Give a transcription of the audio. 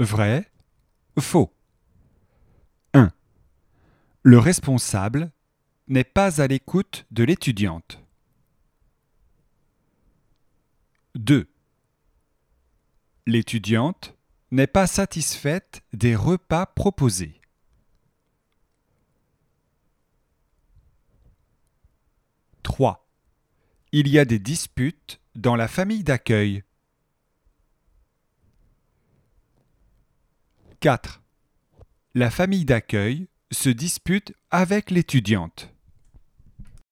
Vrai, faux. 1. Le responsable n'est pas à l'écoute de l'étudiante. 2. L'étudiante n'est pas satisfaite des repas proposés. 3. Il y a des disputes dans la famille d'accueil. 4. La famille d'accueil se dispute avec l'étudiante.